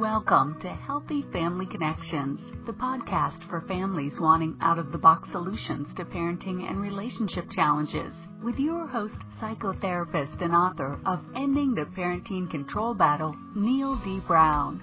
Welcome to Healthy Family Connections, the podcast for families wanting out-of-the-box solutions to parenting and relationship challenges, with your host, psychotherapist and author of Ending the Parenting Control Battle, Neil D. Brown.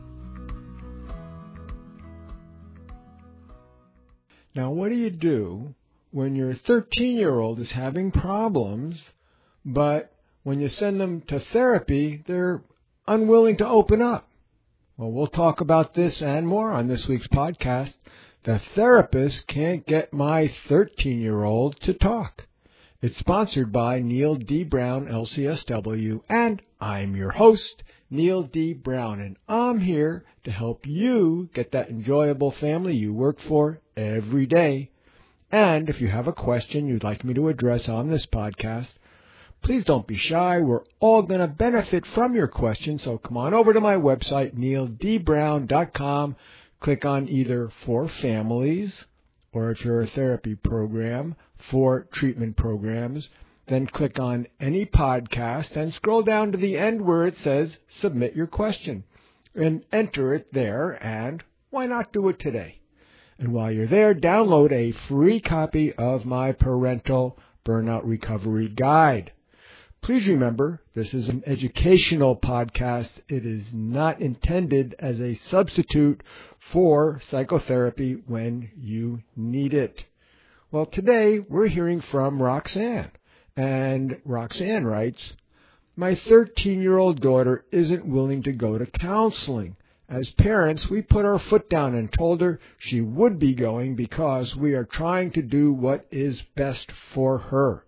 Now, what do you do when your 13-year-old is having problems, but when you send them to therapy, they're unwilling to open up? Well, we'll talk about this and more on this week's podcast. The therapist can't get my 13-year-old to talk. It's sponsored by Neil D. Brown, LCSW, and I'm your host, Neil D. Brown, and I'm here to help you get that enjoyable family you work for every day. And if you have a question you'd like me to address on this podcast, please don't be shy. We're all going to benefit from your questions, so come on over to my website, neildbrown.com. Click on either For Families, or if you're a therapy program, For Treatment Programs. Then click on any podcast and scroll down to the end where it says Submit Your Question. And enter it there, and why not do it today? And while you're there, download a free copy of my Parental Burnout Recovery Guide. Please remember, this is an educational podcast. It is not intended as a substitute for psychotherapy when you need it. Well, today we're hearing from Roxanne. And Roxanne writes, my 13-year-old daughter isn't willing to go to counseling. As parents, we put our foot down and told her she would be going because we are trying to do what is best for her.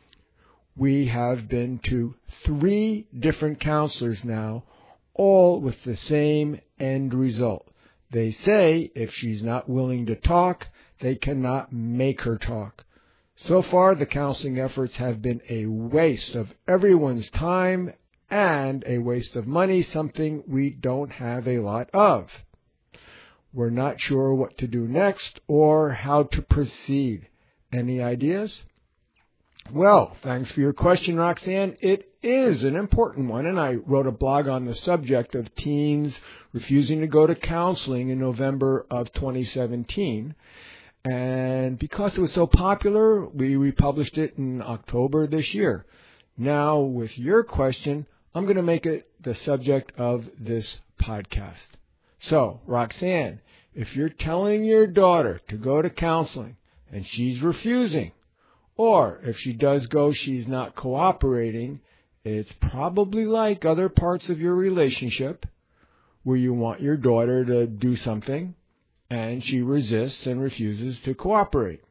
We have been to 3 different counselors now, all with the same end result. They say if she's not willing to talk, they cannot make her talk. So far, the counseling efforts have been a waste of everyone's time and a waste of money, something we don't have a lot of. We're not sure what to do next or how to proceed. Any ideas? Well, thanks for your question, Roxanne. It is an important one, and I wrote a blog on the subject of teens refusing to go to counseling in November of 2017. And because it was so popular, we republished it in October this year. Now, with your question, I'm going to make it the subject of this podcast. So, Roxanne, if you're telling your daughter to go to counseling and she's refusing, or if she does go, she's not cooperating, it's probably like other parts of your relationship where you want your daughter to do something and she resists and refuses to cooperate.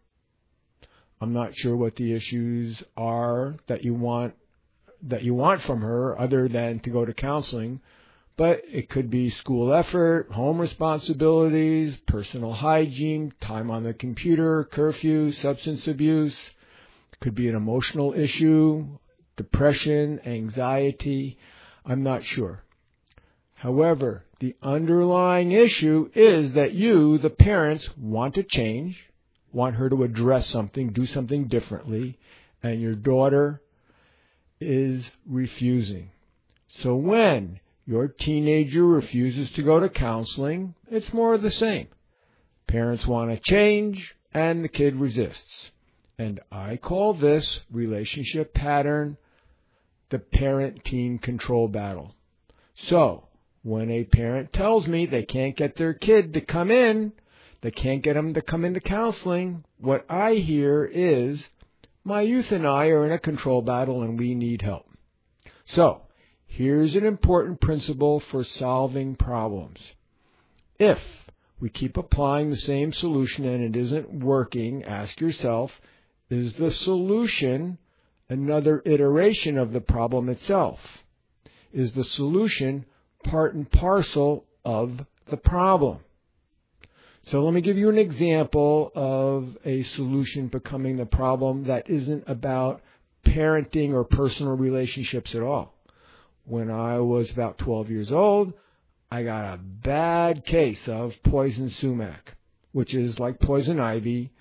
I'm not sure what the issues are that you want from her other than to go to counseling, but it could be school effort, home responsibilities, personal hygiene, time on the computer, curfew, substance abuse. Could be an emotional issue, depression, anxiety. I'm not sure. However, the underlying issue is that you, the parents, want to change, want her to address something, do something differently, and your daughter is refusing. So when your teenager refuses to go to counseling, it's more of the same. Parents want to change, and the kid resists. And I call this relationship pattern the parent-teen control battle. So, when a parent tells me they can't get their kid to come in, they can't get them to come into counseling, what I hear is, my youth and I are in a control battle and we need help. So, here's an important principle for solving problems. If we keep applying the same solution and it isn't working, ask yourself, is the solution another iteration of the problem itself? Is the solution part and parcel of the problem? So let me give you an example of a solution becoming the problem that isn't about parenting or personal relationships at all. When I was about 12 years old, I got a bad case of poison sumac, which is like poison ivy,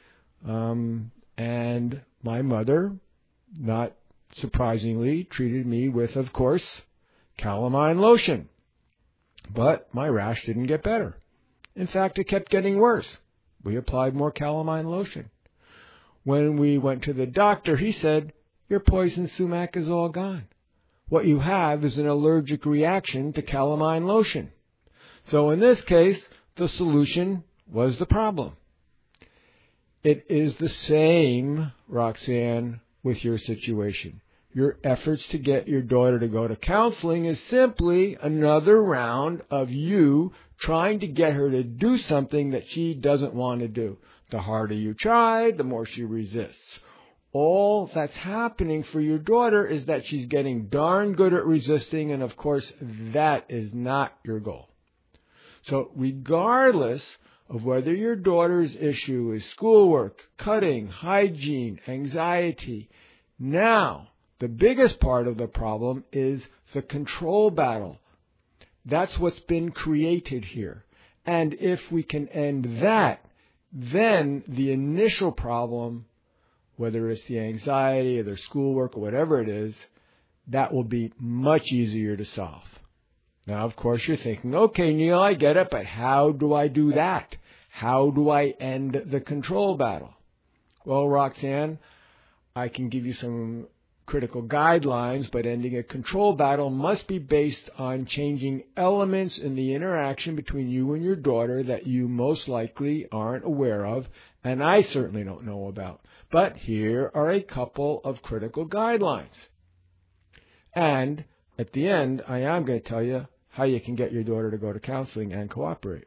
and my mother, not surprisingly, treated me with, of course, calamine lotion. But my rash didn't get better. In fact, it kept getting worse. We applied more calamine lotion. When we went to the doctor, he said, your poison sumac is all gone. What you have is an allergic reaction to calamine lotion. So in this case, the solution was the problem. It is the same, Roxanne, with your situation. Your efforts to get your daughter to go to counseling is simply another round of you trying to get her to do something that she doesn't want to do. The harder you try, the more she resists. All that's happening for your daughter is that she's getting darn good at resisting, and of course, that is not your goal. So regardless of whether your daughter's issue is schoolwork, cutting, hygiene, anxiety, now the biggest part of the problem is the control battle. That's what's been created here. And if we can end that, then the initial problem, whether it's the anxiety or their schoolwork or whatever it is, that will be much easier to solve. Now, of course, you're thinking, okay, Neil, I get it, but how do I do that? How do I end the control battle? Well, Roxanne, I can give you some critical guidelines, but ending a control battle must be based on changing elements in the interaction between you and your daughter that you most likely aren't aware of, and I certainly don't know about. But here are a couple of critical guidelines. And at the end, I am going to tell you how you can get your daughter to go to counseling and cooperate.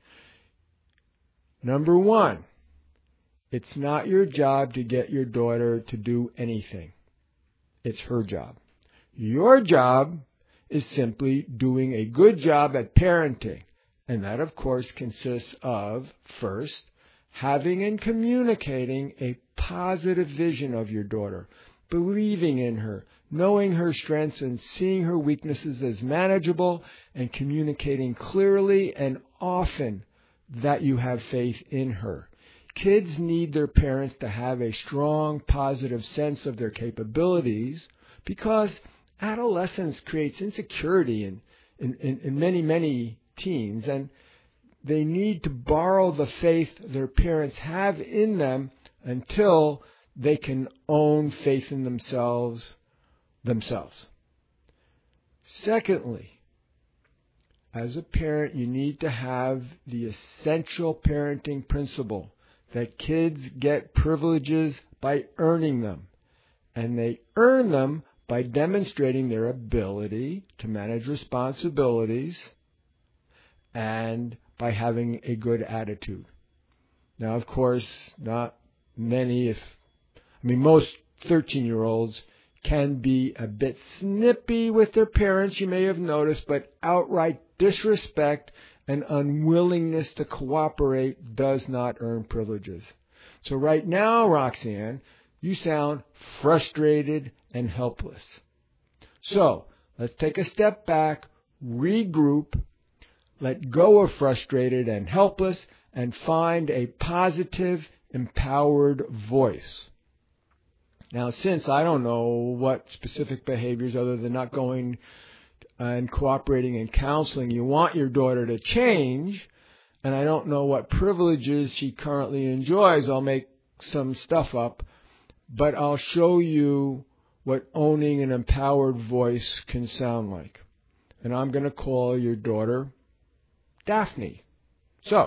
Number one, it's not your job to get your daughter to do anything. It's her job. Your job is simply doing a good job at parenting. And that, of course, consists of, first, having and communicating a positive vision of your daughter, believing in her, knowing her strengths and seeing her weaknesses as manageable, and communicating clearly and often that you have faith in her. Kids need their parents to have a strong, positive sense of their capabilities because adolescence creates insecurity in many, many teens, and they need to borrow the faith their parents have in them until they can own faith in themselves. Secondly, as a parent, you need to have the essential parenting principle that kids get privileges by earning them, and they earn them by demonstrating their ability to manage responsibilities and by having a good attitude. Now, of course, not many, most 13-year-olds can be a bit snippy with their parents, you may have noticed, but outright disrespect and unwillingness to cooperate does not earn privileges. So right now, Roxanne, you sound frustrated and helpless. So let's take a step back, regroup, let go of frustrated and helpless, and find a positive, empowered voice. Now, since I don't know what specific behaviors other than not going and cooperating in counseling you want your daughter to change, and I don't know what privileges she currently enjoys, I'll make some stuff up, but I'll show you what owning an empowered voice can sound like. And I'm going to call your daughter Daphne. So,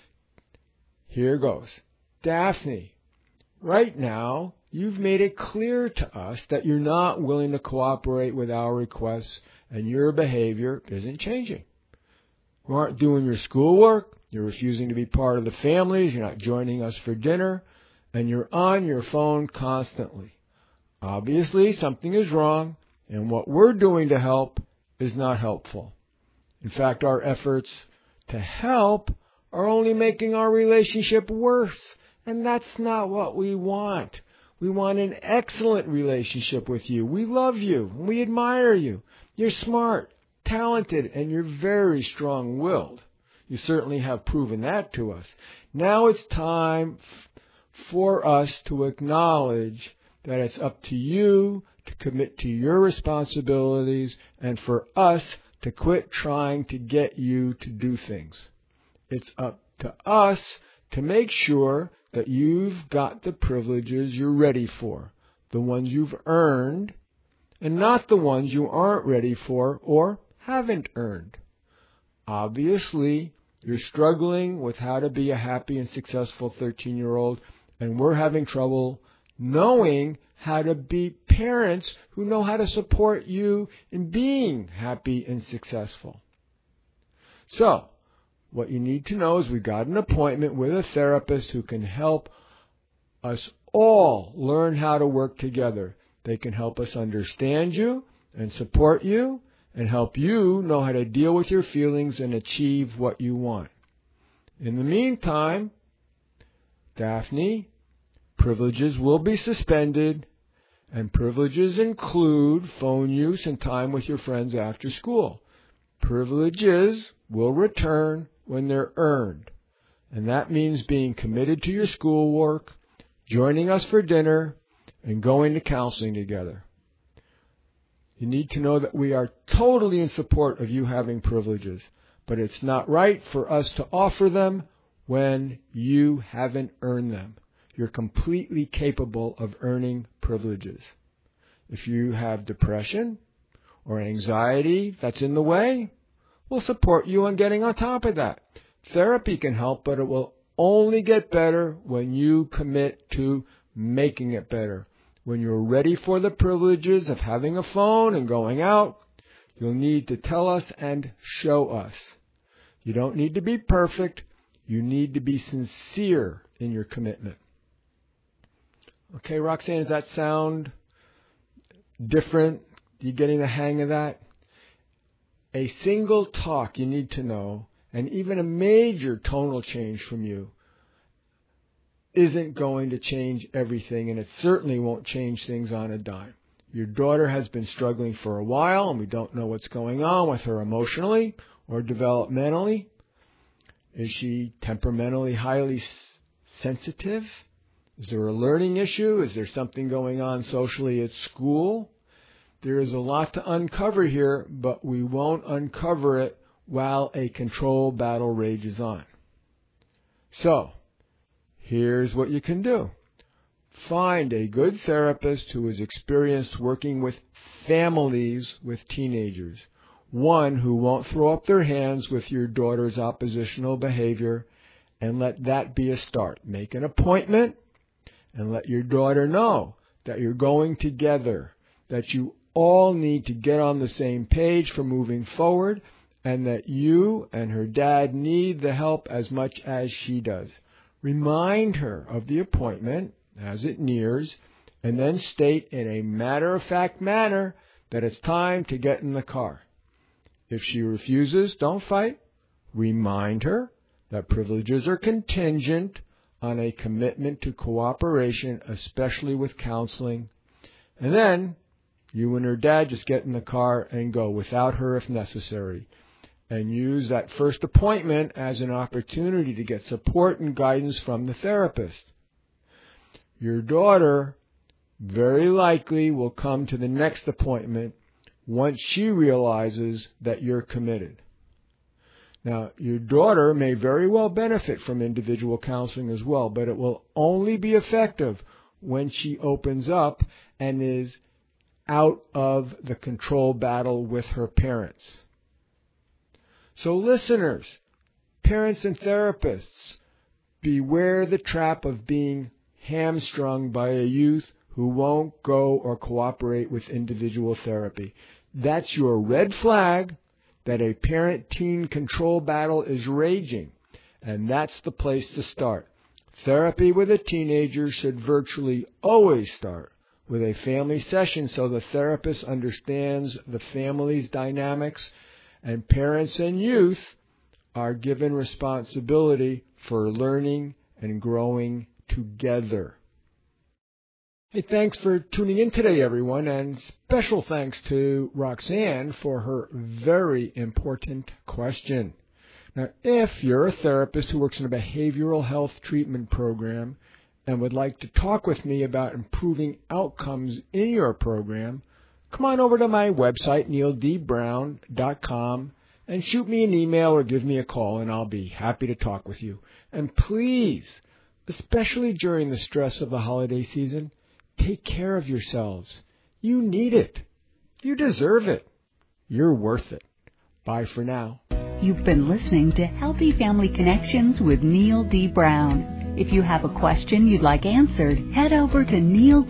here goes. Daphne, right now, you've made it clear to us that you're not willing to cooperate with our requests, and your behavior isn't changing. You aren't doing your schoolwork, you're refusing to be part of the families, you're not joining us for dinner, and you're on your phone constantly. Obviously, something is wrong, and what we're doing to help is not helpful. In fact, our efforts to help are only making our relationship worse, and that's not what we want. We want an excellent relationship with you. We love you, and we admire you. You're smart, talented, and you're very strong-willed. You certainly have proven that to us. Now it's time for us to acknowledge that it's up to you to commit to your responsibilities and for us to quit trying to get you to do things. It's up to us to make sure that you've got the privileges you're ready for, the ones you've earned, and not the ones you aren't ready for or haven't earned. Obviously, you're struggling with how to be a happy and successful 13-year-old, and we're having trouble knowing how to be parents who know how to support you in being happy and successful. So, what you need to know is we got an appointment with a therapist who can help us all learn how to work together. They can help us understand you and support you and help you know how to deal with your feelings and achieve what you want. In the meantime, Daphne, privileges will be suspended, and privileges include phone use and time with your friends after school. Privileges will return when they're earned, and that means being committed to your schoolwork, joining us for dinner, and going to counseling together. You need to know that we are totally in support of you having privileges, but it's not right for us to offer them when you haven't earned them. You're completely capable of earning privileges. If you have depression or anxiety that's in the way, we'll support you on getting on top of that. Therapy can help, but it will only get better when you commit to making it better. When you're ready for the privileges of having a phone and going out, you'll need to tell us and show us. You don't need to be perfect. You need to be sincere in your commitment. Okay, Roxanne, does that sound different? Are you getting the hang of that? A single talk you need to know, and even a major tonal change from you, isn't going to change everything, and it certainly won't change things on a dime. Your daughter has been struggling for a while, and we don't know what's going on with her emotionally or developmentally. Is she temperamentally highly sensitive? Is there a learning issue? Is there something going on socially at school? There is a lot to uncover here, but we won't uncover it while a control battle rages on. So, here's what you can do. Find a good therapist who is experienced working with families with teenagers. One who won't throw up their hands with your daughter's oppositional behavior, and let that be a start. Make an appointment and let your daughter know that you're going together, that you all need to get on the same page for moving forward, and that you and her dad need the help as much as she does. Remind her of the appointment as it nears, and then state in a matter-of-fact manner that it's time to get in the car. If she refuses, don't fight. Remind her that privileges are contingent on a commitment to cooperation, especially with counseling. And then you and her dad just get in the car and go without her if necessary. And use that first appointment as an opportunity to get support and guidance from the therapist. Your daughter very likely will come to the next appointment once she realizes that you're committed. Now, your daughter may very well benefit from individual counseling as well, but it will only be effective when she opens up and is out of the control battle with her parents. So listeners, parents and therapists, beware the trap of being hamstrung by a youth who won't go or cooperate with individual therapy. That's your red flag that a parent-teen control battle is raging, and that's the place to start. Therapy with a teenager should virtually always start with a family session so the therapist understands the family's dynamics, and parents and youth are given responsibility for learning and growing together. Hey, thanks for tuning in today, everyone, and special thanks to Roxanne for her very important question. Now, if you're a therapist who works in a behavioral health treatment program and would like to talk with me about improving outcomes in your program, come on over to my website, neildbrown.com, and shoot me an email or give me a call, and I'll be happy to talk with you. And please, especially during the stress of the holiday season, take care of yourselves. You need it. You deserve it. You're worth it. Bye for now. You've been listening to Healthy Family Connections with Neil D. Brown. If you have a question you'd like answered, head over to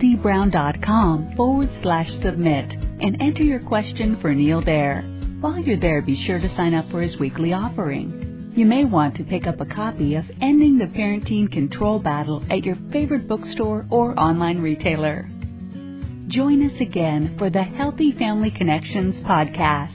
neildbrown.com/submit and enter your question for Neil there. While you're there, be sure to sign up for his weekly offering. You may want to pick up a copy of Ending the Parenting Control Battle at your favorite bookstore or online retailer. Join us again for the Healthy Family Connections podcast.